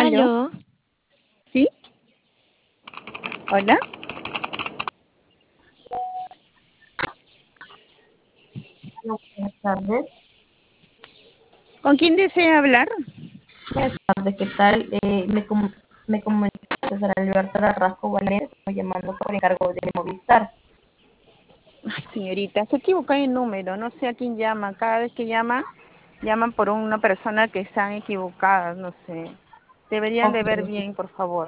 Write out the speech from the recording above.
Aló, Aló, ¿sí? Hola, Buenas tardes. ¿con quién desea hablar? Buenas tardes, ¿qué tal? Me comunico César Alberto Carrasco Valencia, estoy llamando por encargo de Movistar. Ay, señorita, se equivoca el número, no sé a quién llama. Cada vez que llaman por una persona que están equivocadas, no sé. Deberían Ok, de ver bien, por favor.